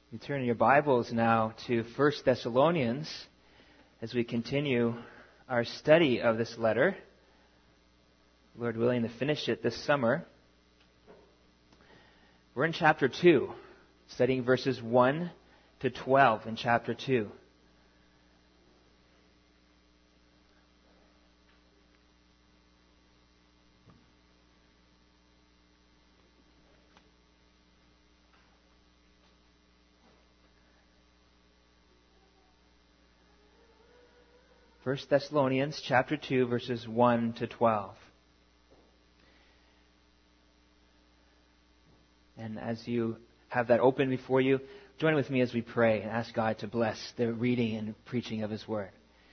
You turn your Bibles now to 1 Thessalonians as we continue our study of this letter. Lord willing to finish it this summer. We're in chapter 2, studying verses 1 to 12 in chapter 2. First Thessalonians chapter 2, verses 1 to 12. And as you have that open before you, join with me as we pray and ask God to bless the reading and preaching of His Word.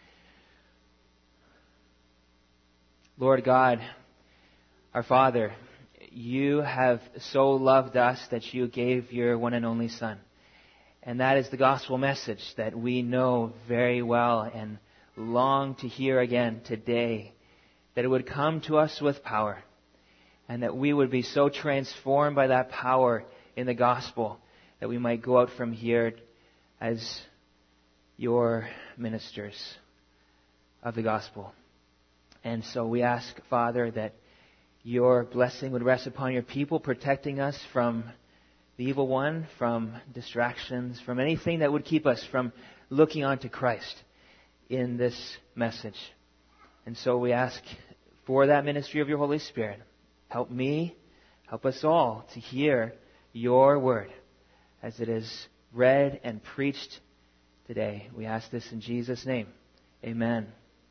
Lord God, our Father, You have so loved us that You gave Your one and only Son. And that is the gospel message that we know very well and long to hear again today, that it would come to us with power, and that we would be so transformed by that power in the gospel that we might go out from here as Your ministers of the gospel. And so we ask, Father, that Your blessing would rest upon Your people, protecting us from the evil one, from distractions, from anything that would keep us from looking onto Christ in this message. And so we ask for that ministry of Your Holy Spirit. Help me, help us all to hear Your word as it is read and preached today. We ask this in Jesus' name. Amen.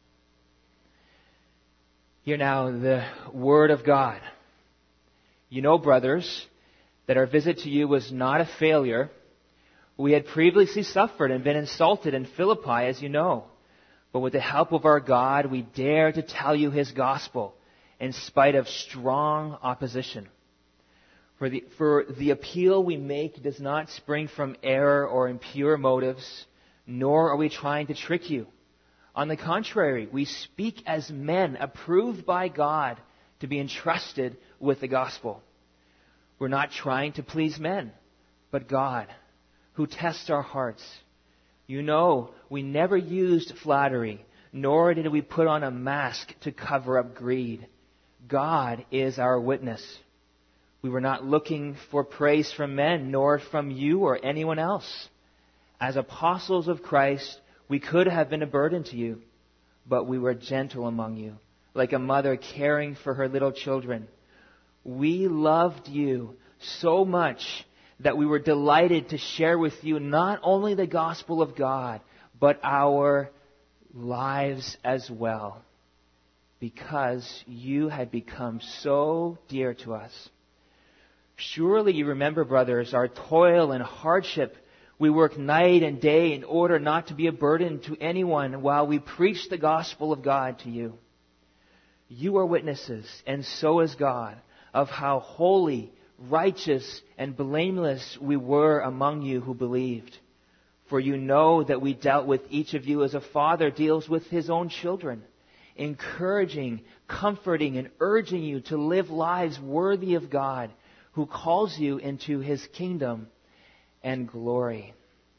Hear now the word of God. You know, brothers, that our visit to you was not a failure. We had previously suffered and been insulted in Philippi, as you know. But with the help of our God, we dare to tell you His gospel in spite of strong opposition. For the appeal we make does not spring from error or impure motives, nor are we trying to trick you. On the contrary, we speak as men approved by God to be entrusted with the gospel. We're not trying to please men, but God, who tests our hearts. You know, we never used flattery, nor did we put on a mask to cover up greed. God is our witness. We were not looking for praise from men, nor from you or anyone else. As apostles of Christ, we could have been a burden to you, but we were gentle among you, like a mother caring for her little children. We loved you so much that we were delighted to share with you not only the gospel of God, but our lives as well, because you had become so dear to us. Surely you remember, brothers, our toil and hardship. We work night and day in order not to be a burden to anyone while we preach the gospel of God to you. You are witnesses, and so is God, of how holy, righteous, and blameless we were among you who believed. For you know that we dealt with each of you as a father deals with his own children, encouraging, comforting, and urging you to live lives worthy of God, who calls you into His kingdom and glory.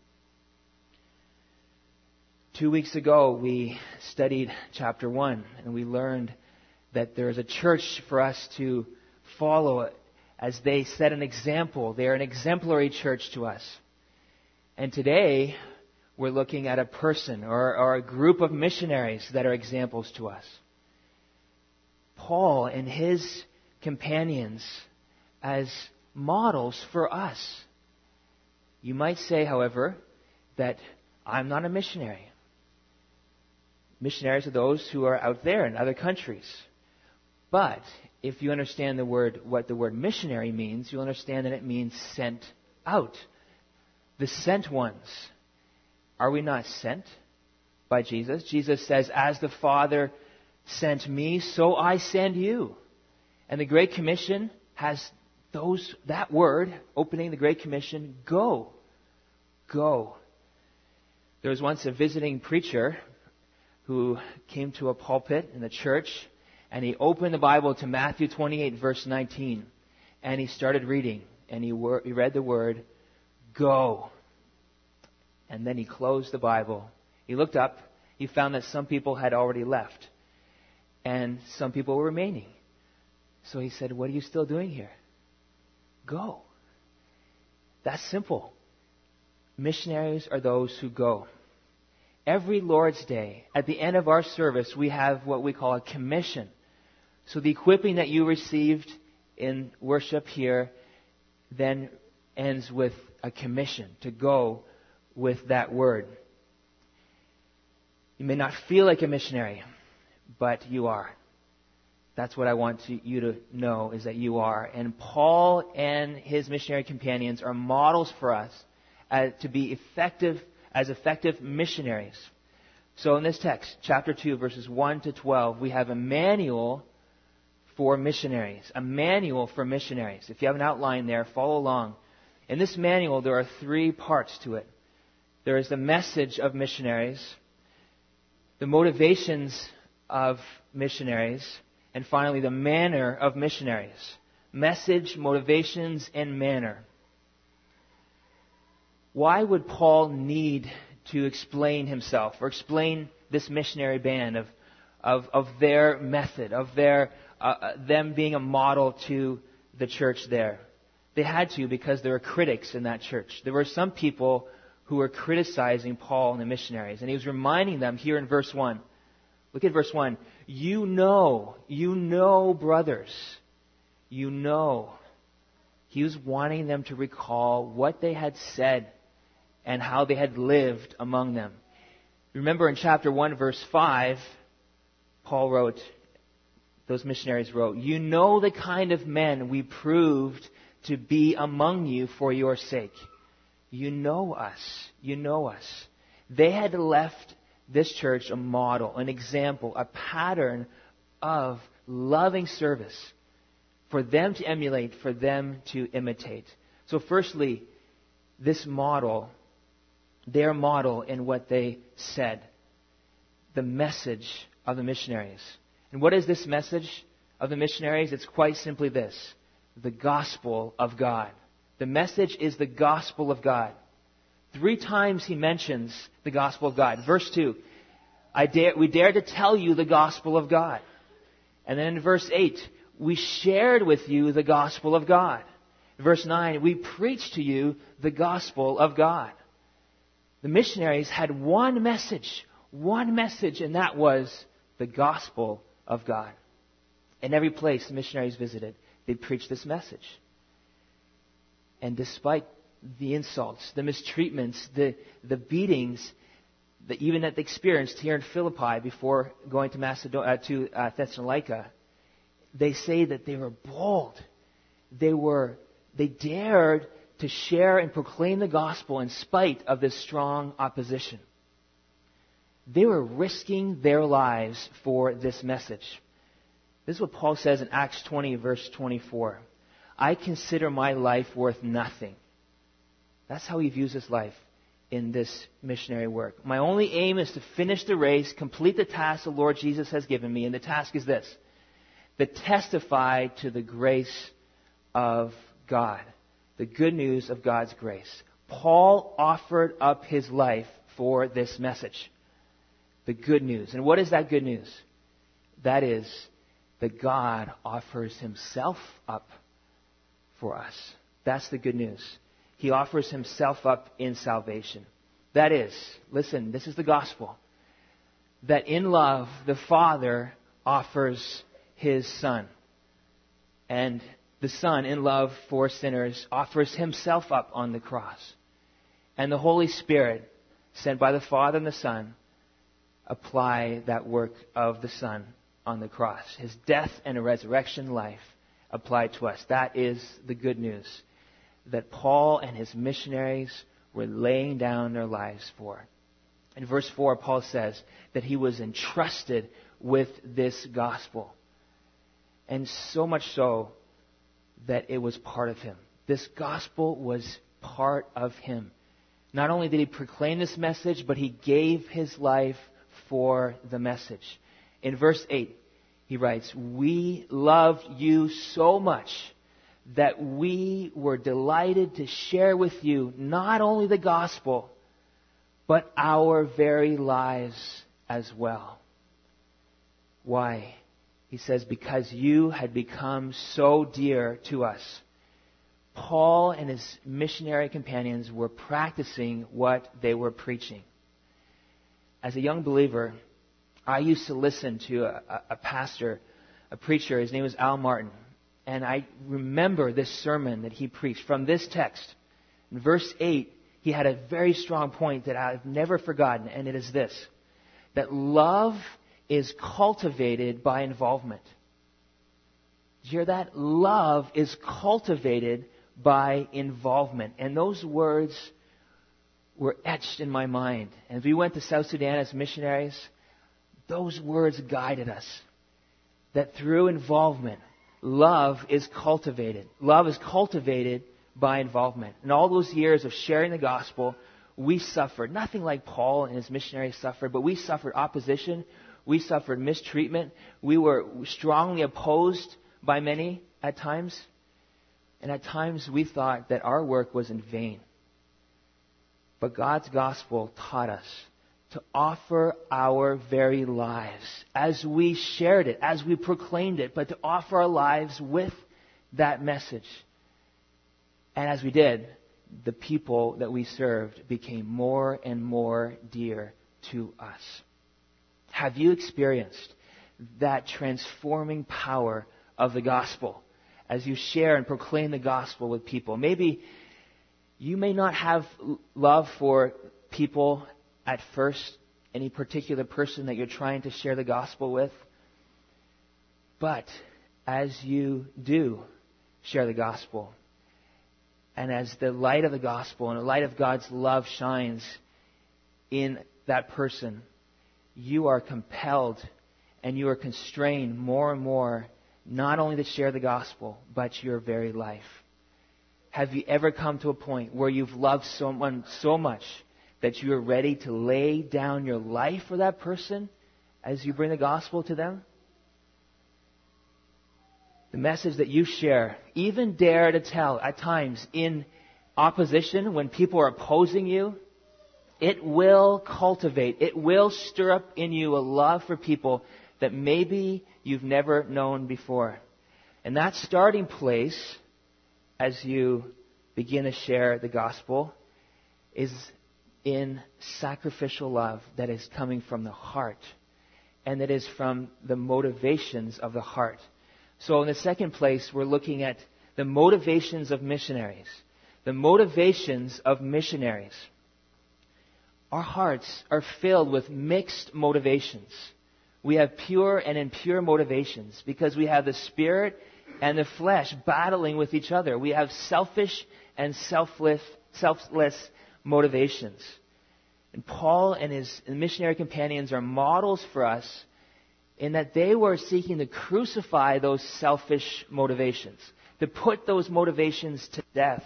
2 weeks ago, we studied chapter 1, and we learned that there is a church for us to follow as they set an example. They are an exemplary church to us. And today, we're looking at a person or a group of missionaries that are examples to us. Paul and his companions as models for us. You might say, however, that I'm not a missionary. Missionaries are those who are out there in other countries. But if you understand what the word missionary means, you'll understand that it means sent out. The sent ones. Are we not sent by Jesus? Jesus says, as the Father sent me, so I send you. And the Great Commission has that word, opening the Great Commission, go. Go. There was once a visiting preacher who came to a pulpit in the church, and he opened the Bible to Matthew 28, verse 19. And he started reading, and he read the word, go. And then he closed the Bible. He looked up. He found that some people had already left. And some people were remaining. So he said, what are you still doing here? Go. That's simple. Missionaries are those who go. Every Lord's Day, at the end of our service, we have what we call a commission. So the equipping that you received in worship here then ends with a commission to go with that word. You may not feel like a missionary, but you are. That's what I want you to know, is that you are. And Paul and his missionary companions are models for us to be effective missionaries. So in this text, chapter 2, verses 1 to 12, we have a manual for missionaries. A manual for missionaries. If you have an outline there, follow along. In this manual, there are 3 parts to it. There is the message of missionaries, the motivations of missionaries, and finally, the manner of missionaries. Message, motivations, and manner. Why would Paul need to explain himself or explain this missionary band of their method, of their them being a model to the church there? They had to, because there were critics in that church. There were some people who were criticizing Paul and the missionaries, and he was reminding them here in verse 1. Look at verse 1. You know, brothers. You know. He was wanting them to recall what they had said and how they had lived among them. Remember in chapter 1, verse 5, those missionaries wrote, you know the kind of men we proved to be among you for your sake. You know us. You know us. They had left this church a model, an example, a pattern of loving service for them to emulate, for them to imitate. So firstly, this model, their model in what they said, the message of the missionaries. And what is this message of the missionaries? It's quite simply this: the gospel of God. The message is the gospel of God. 3 times he mentions the gospel of God. Verse 2, we dare to tell you the gospel of God. And then in verse 8, we shared with you the gospel of God. Verse 9, we preached to you the gospel of God. The missionaries had one message, and that was the gospel of God. In every place the missionaries visited, they preached this message. And despite the insults, the mistreatments, the beatings even that they experienced here in Philippi before going to Thessalonica, they say that they were bold. They dared to share and proclaim the gospel in spite of this strong opposition. They were risking their lives for this message. This is what Paul says in Acts 20, verse 24. I consider my life worth nothing. That's how he views his life in this missionary work. My only aim is to finish the race, complete the task the Lord Jesus has given me. And the task is this: to testify to the grace of God, the good news of God's grace. Paul offered up his life for this message, the good news. And what is that good news? That is that God offers himself up for us. That's the good news. He offers himself up in salvation. That is, listen, this is the gospel, that in love the Father offers his Son. And the Son, in love for sinners, offers himself up on the cross. And the Holy Spirit, sent by the Father and the Son, apply that work of the Son on the cross. His death and resurrection life applied to us. That is the good news that Paul and his missionaries were laying down their lives for. In verse 4, Paul says that he was entrusted with this gospel. And so much so that it was part of him. This gospel was part of him. Not only did he proclaim this message, but he gave his life for the message. In verse 8, he writes, we loved you so much that we were delighted to share with you not only the gospel, but our very lives as well. Why? He says, because you had become so dear to us. Paul and his missionary companions were practicing what they were preaching. As a young believer, I used to listen to a pastor, a preacher. His name was Al Martin. And I remember this sermon that he preached from this text. In verse 8, he had a very strong point that I've never forgotten, and it is this: that love is cultivated by involvement. Did you hear that? Love is cultivated by involvement. And those words were etched in my mind. And as we went to South Sudan as missionaries, those words guided us. That through involvement, love is cultivated. Love is cultivated by involvement. In all those years of sharing the gospel, we suffered. Nothing like Paul and his missionaries suffered, but we suffered opposition. We suffered mistreatment. We were strongly opposed by many at times. And at times we thought that our work was in vain. But God's gospel taught us to offer our very lives as we shared it, as we proclaimed it, but to offer our lives with that message. And as we did, the people that we served became more and more dear to us. Have you experienced that transforming power of the gospel as you share and proclaim the gospel with people? Maybe you may not have love for people at first, any particular person that you're trying to share the gospel with. But as you do share the gospel, and as the light of the gospel and the light of God's love shines in that person, you are compelled and you are constrained more and more not only to share the gospel, but your very life. Have you ever come to a point where you've loved someone so much that you are ready to lay down your life for that person as you bring the gospel to them? The message that you share, even dare to tell at times in opposition when people are opposing you, it will cultivate, it will stir up in you a love for people that maybe you've never known before. And that starting place, as you begin to share the gospel, is in sacrificial love that is coming from the heart, and that is from the motivations of the heart. So in the second place, we're looking at the motivations of missionaries. The motivations of missionaries. Our hearts are filled with mixed motivations. We have pure and impure motivations because we have the spirit and the flesh battling with each other. We have selfish and selfless motivations. And Paul and his missionary companions are models for us in that they were seeking to crucify those selfish motivations, to put those motivations to death.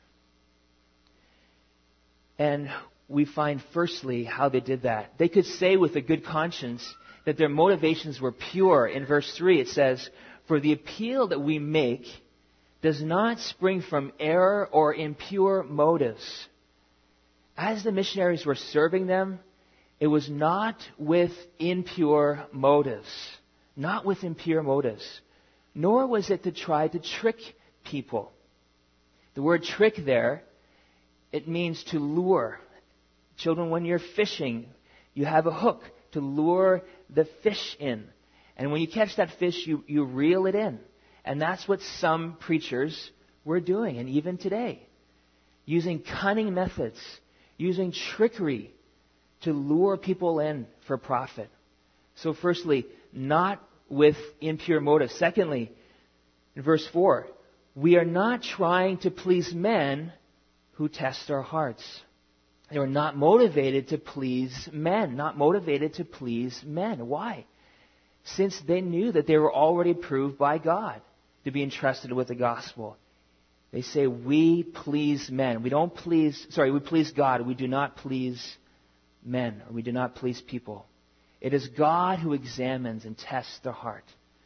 And we find firstly how they did that. They could say with a good conscience that their motivations were pure. In verse 3 it says, "For the appeal that we make does not spring from error or impure motives." As the missionaries were serving them, it was not with impure motives. Not with impure motives. Nor was it to try to trick people. The word trick there, it means to lure. Children, when you're fishing, you have a hook to lure the fish in. And when you catch that fish, you reel it in. And that's what some preachers were doing, and even today. Using cunning methods, using trickery to lure people in for profit. So firstly, not with impure motives. Secondly, in verse 4, we are not trying to please men who test our hearts. They were not motivated to please men. Not motivated to please men. Why? Since they knew that they were already proved by God to be entrusted with the gospel. They say, we please men. We please God. We do not please men, or we do not please people. It is God who examines and tests the heart.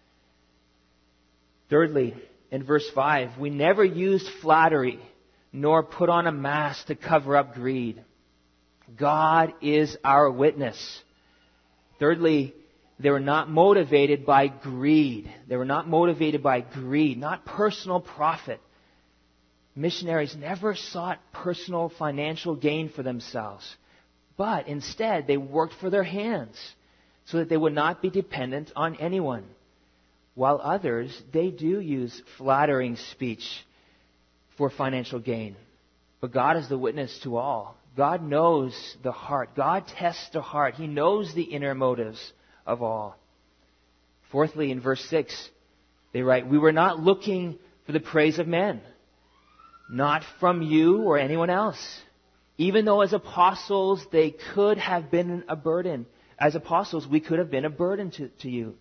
Thirdly, in verse 5, we never used flattery, nor put on a mask to cover up greed. God is our witness. Thirdly, they were not motivated by greed. They were not motivated by greed, not personal profit. Missionaries never sought personal financial gain for themselves, but instead they worked for their hands so that they would not be dependent on anyone. While others, they do use flattering speech for financial gain. But God is the witness to all. God knows the heart. God tests the heart. He knows the inner motives of all. Fourthly, in verse 6, they write, "We were not looking for the praise of men, not from you or anyone else. Even though as apostles they could have been a burden. As apostles, we could have been a burden to you."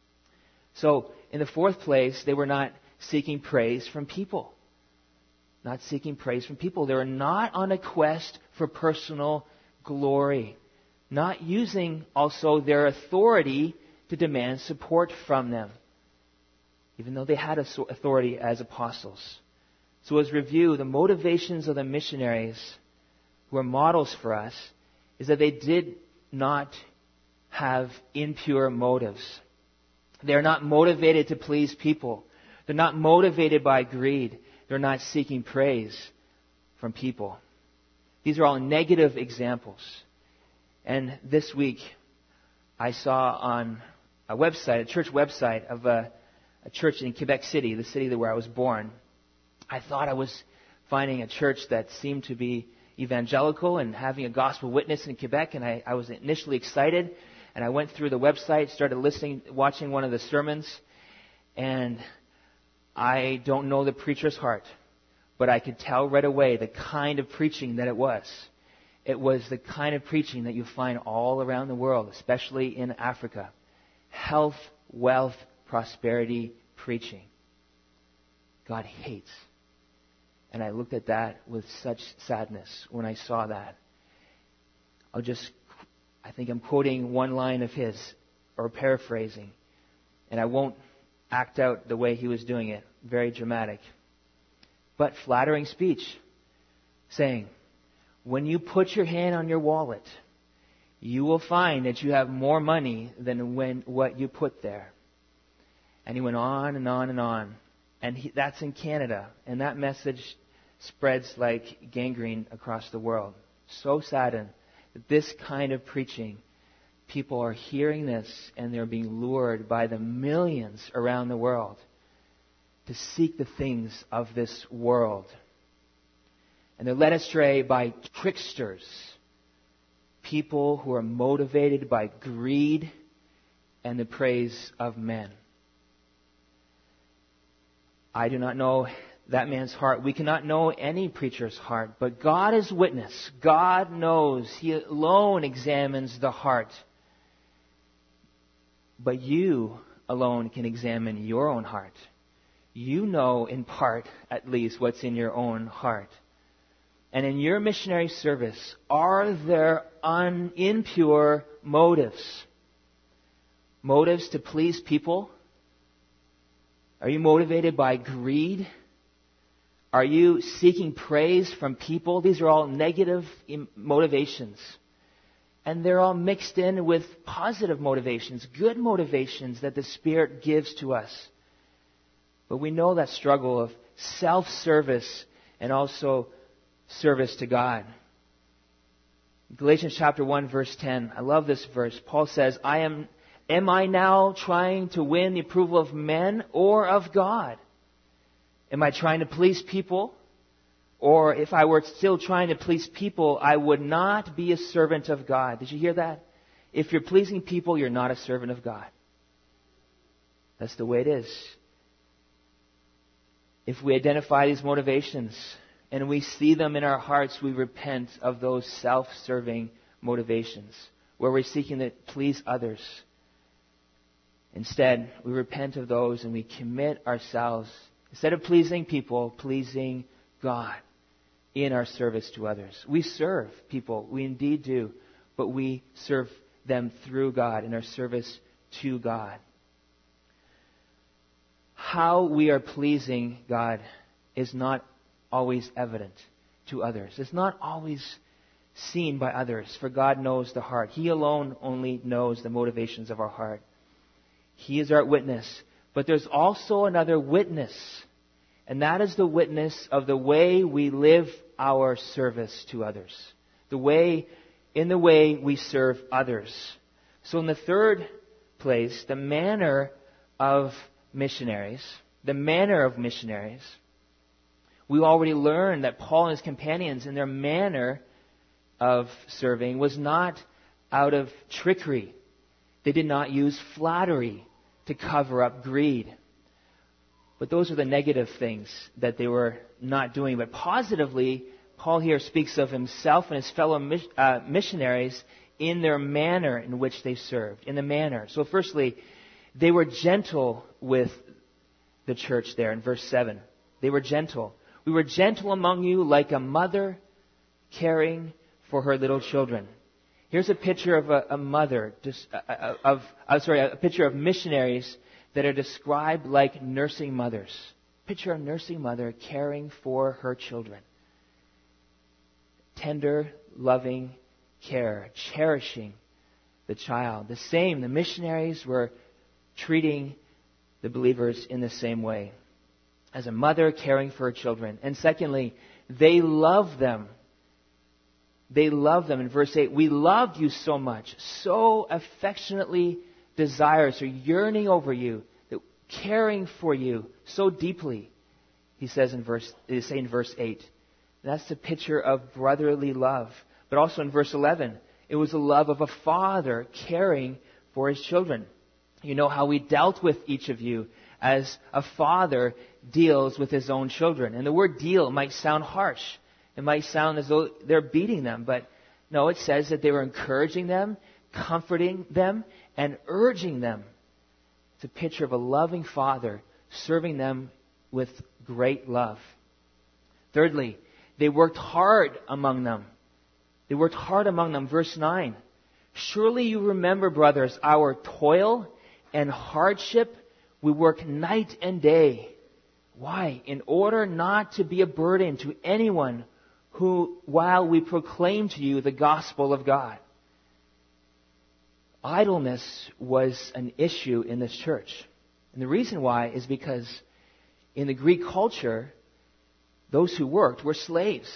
So, in the fourth place, they were not seeking praise from people. Not seeking praise from people. They were not on a quest for personal glory. Not using also their authority to demand support from them, even though they had authority as apostles. So as review, the motivations of the missionaries who are models for us is that they did not have impure motives. They're not motivated to please people. They're not motivated by greed. They're not seeking praise from people. These are all negative examples. And this week, I saw on a website, a church website of a church in Quebec City, the city where I was born. I thought I was finding a church that seemed to be evangelical and having a gospel witness in Quebec, and I was initially excited. And I went through the website, started watching one of the sermons, and I don't know the preacher's heart, but I could tell right away the kind of preaching that it was. It was the kind of preaching that you find all around the world, especially in Africa. Health, wealth, prosperity preaching. God hates. And I looked at that with such sadness when I saw that. I think I'm quoting one line of his, or paraphrasing, and I won't act out the way he was doing it. Very dramatic. But flattering speech, saying, when you put your hand on your wallet, you will find that you have more money than what you put there. And he went on and on and on. And that's in Canada. And that message spreads like gangrene across the world. So saddened that this kind of preaching, people are hearing this and they're being lured by the millions around the world to seek the things of this world. And they're led astray by tricksters, people who are motivated by greed and the praise of men. I do not know that man's heart. We cannot know any preacher's heart, but God is witness. God knows. He alone examines the heart. But you alone can examine your own heart. You know in part, at least, what's in your own heart. And in your missionary service, are there impure motives? Motives to please people? Are you motivated by greed? Are you seeking praise from people? These are all negative motivations. And they're all mixed in with positive motivations, good motivations that the Spirit gives to us. But we know that struggle of self-service and also service to God. Galatians chapter 1, verse 10. I love this verse. Paul says, Am I now trying to win the approval of men or of God? Am I trying to please people? Or if I were still trying to please people, I would not be a servant of God. Did you hear that? If you're pleasing people, you're not a servant of God. That's the way it is. If we identify these motivations and we see them in our hearts, we repent of those self-serving motivations where we're seeking to please others. Instead, we repent of those and we commit ourselves, instead of pleasing people, pleasing God in our service to others. We serve people, we indeed do, but we serve them through God in our service to God. How we are pleasing God is not always evident to others. It's not always seen by others, for God knows the heart. He alone only knows the motivations of our heart. He is our witness. But there's also another witness, and that is the witness of the way we live our service to others. In the way we serve others. So in the third place, the manner of missionaries. We already learned that Paul and his companions, in their manner of serving, was not out of trickery. They did not use flattery to cover up greed. But those are the negative things that they were not doing. But positively, Paul here speaks of himself and his fellow missionaries in their manner in which they served. In the manner. So firstly, they were gentle with the church there in verse 7. They were gentle. We were gentle among you like a mother caring for her little children. Here's a picture of a picture of missionaries that are described like nursing mothers. Picture a nursing mother caring for her children. Tender, loving care, cherishing the child. The missionaries were treating the believers in the same way, as a mother caring for her children. And secondly, they love them. They love them. In verse 8, we loved you so much, so affectionately desirous or yearning over you, that caring for you so deeply, he says in verse 8. That's the picture of brotherly love. But also in verse 11, it was the love of a father caring for his children. You know how we dealt with each of you as a father deals with his own children. And the word deal might sound harsh. It might sound as though they're beating them. But no, it says that they were encouraging them, comforting them, and urging them. It's a picture of a loving father serving them with great love. Thirdly, they worked hard among them. Verse 9. Surely you remember, brothers, our toil and hardship. We work night and day. Why? In order not to be a burden to anyone while we proclaim to you the gospel of God. Idleness was an issue in this church. And the reason why is because in the Greek culture, those who worked were slaves.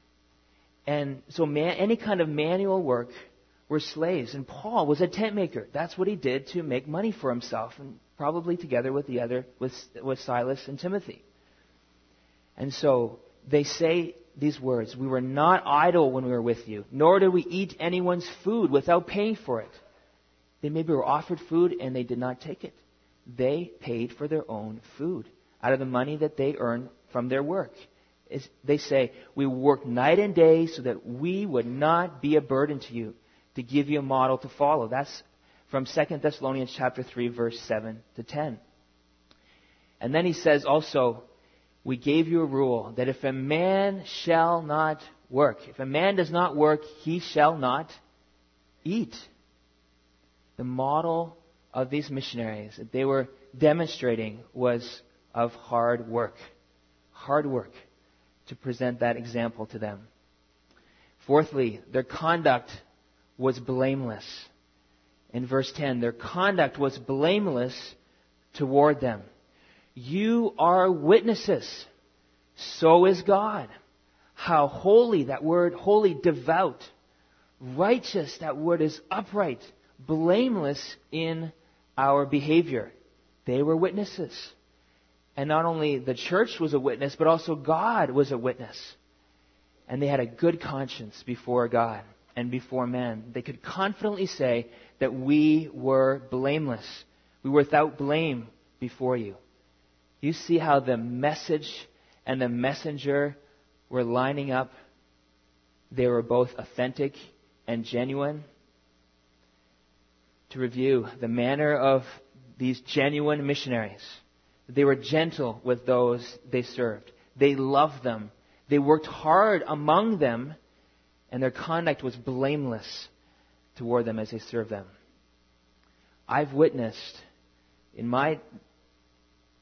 And so any kind of manual work were slaves. And Paul was a tent maker. That's what he did to make money for himself, and probably together with with Silas and Timothy. And so they say these words, we were not idle when we were with you, nor did we eat anyone's food without paying for it. They maybe were offered food and they did not take it. They paid for their own food out of the money that they earned from their work. They say, we work night and day so that we would not be a burden to you, to give you a model to follow. That's from 2 Thessalonians chapter 3, verse 7 to 10. And then he says also, we gave you a rule that if a man shall not work, if a man does not work, he shall not eat. The model of these missionaries that they were demonstrating was of hard work. Hard work to present that example to them. Fourthly, their conduct was blameless. In verse 10, their conduct was blameless toward them. You are witnesses. So is God. How holy, that word, holy, devout. Righteous, that word is upright. Blameless in our behavior. They were witnesses. And not only the church was a witness, but also God was a witness. And they had a good conscience before God and before man. They could confidently say that we were blameless. We were without blame before you. You see how the message and the messenger were lining up. They were both authentic and genuine. To review, the manner of these genuine missionaries. They were gentle with those they served. They loved them. They worked hard among them, and their conduct was blameless toward them as they served them. I've witnessed in my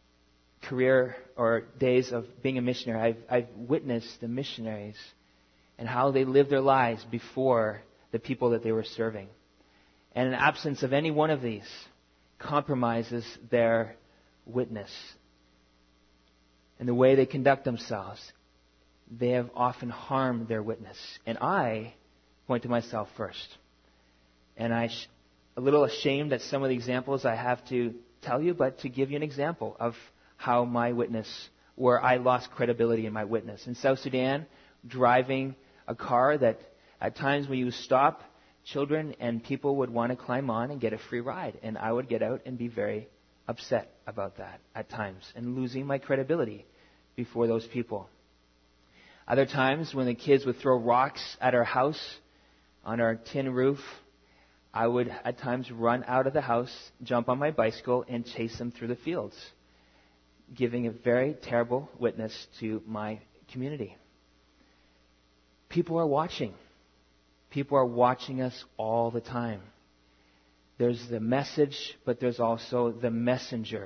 career or days of being a missionary, I've witnessed the missionaries and how they lived their lives before the people that they were serving. And an absence of any one of these compromises their witness. And the way they conduct themselves, they have often harmed their witness. And I point to myself first. And I'm a little ashamed at some of the examples I have to tell you, but to give you an example of how my witness, where I lost credibility in my witness. In South Sudan, driving a car that at times when you stop, children and people would want to climb on and get a free ride. And I would get out and be very upset about that at times and losing my credibility before those people. Other times when the kids would throw rocks at our house on our tin roof, I would at times run out of the house, jump on my bicycle, and chase them through the fields, giving a very terrible witness to my community. People are watching. People are watching us all the time. There's the message, but there's also the messenger.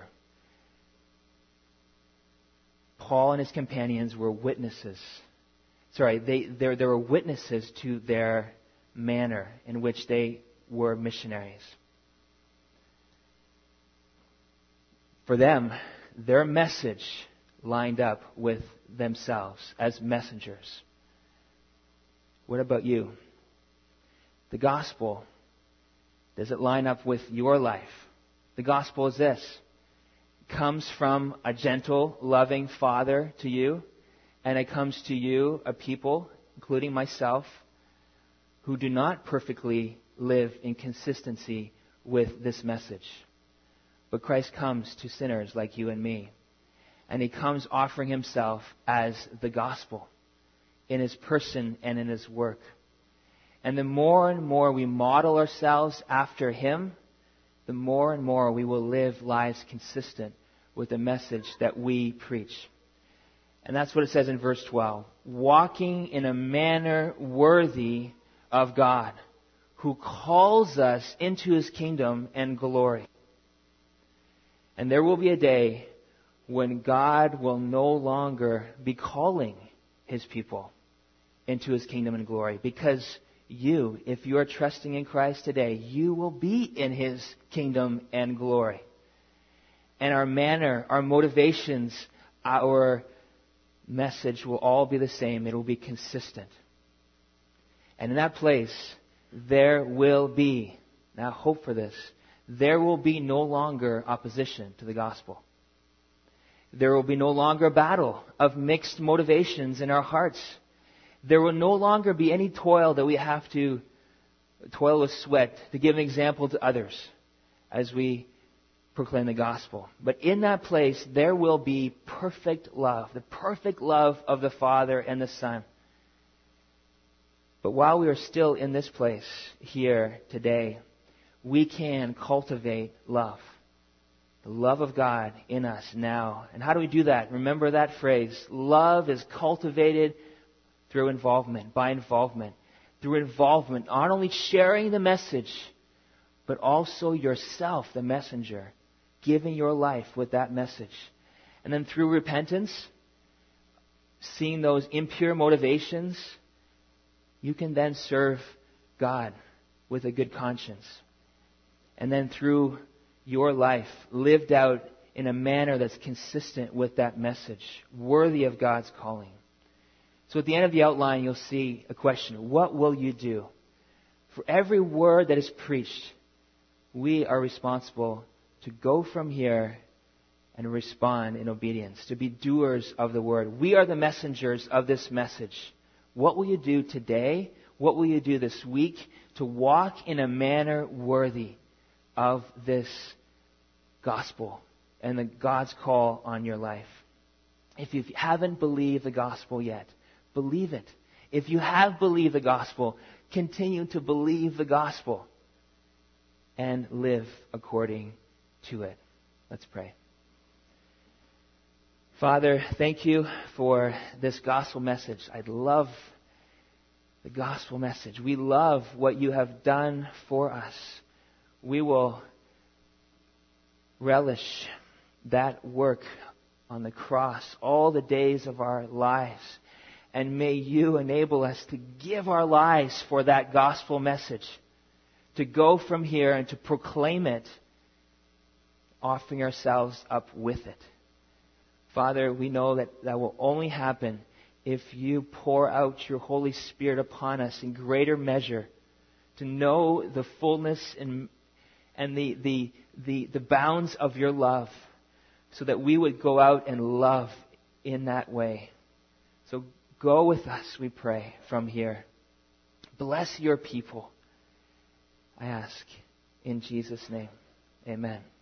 Paul and his companions were witnesses. There were witnesses to their manner in which they were missionaries. For them, their message lined up with themselves as messengers. What about you? The gospel, does it line up with your life? The gospel is this. It comes from a gentle, loving Father to you, and it comes to you, a people, including myself, who do not perfectly live in consistency with this message. But Christ comes to sinners like you and me, and He comes offering Himself as the gospel in His person and in His work. And the more and more we model ourselves after Him, the more and more we will live lives consistent with the message that we preach. And that's what it says in verse 12. Walking in a manner worthy of God, who calls us into His kingdom and glory. And there will be a day when God will no longer be calling His people into His kingdom and glory, because you, if you are trusting in Christ today, you will be in His kingdom and glory. And our manner, our motivations, our message will all be the same. It will be consistent. And in that place, there will be, now hope for this, there will be no longer opposition to the gospel. There will be no longer a battle of mixed motivations in our hearts. There will no longer be any toil that we have to toil with sweat to give an example to others as we proclaim the gospel. But in that place, there will be perfect love, the perfect love of the Father and the Son. But while we are still in this place here today, we can cultivate love. The love of God in us now. And how do we do that? Remember that phrase. Love is cultivated through involvement, by involvement. Through involvement, not only sharing the message, but also yourself, the messenger, giving your life with that message. And then through repentance, seeing those impure motivations, you can then serve God with a good conscience. And then through your life, lived out in a manner that's consistent with that message, worthy of God's calling. So at the end of the outline, you'll see a question. What will you do? For every word that is preached, we are responsible to go from here and respond in obedience, to be doers of the word. We are the messengers of this message. What will you do today? What will you do this week to walk in a manner worthy of this gospel and the God's call on your life? If you haven't believed the gospel yet, believe it. If you have believed the gospel, continue to believe the gospel and live according to it. Let's pray. Father, thank you for this gospel message. I love the gospel message. We love what you have done for us. We will relish that work on the cross all the days of our lives. And may you enable us to give our lives for that gospel message, to go from here and to proclaim it, offering ourselves up with it. Father, we know that that will only happen if you pour out your Holy Spirit upon us in greater measure, to know the fullness and the bounds of your love, so that we would go out and love in that way. So go with us, we pray, from here. Bless your people, I ask, in Jesus' name. Amen.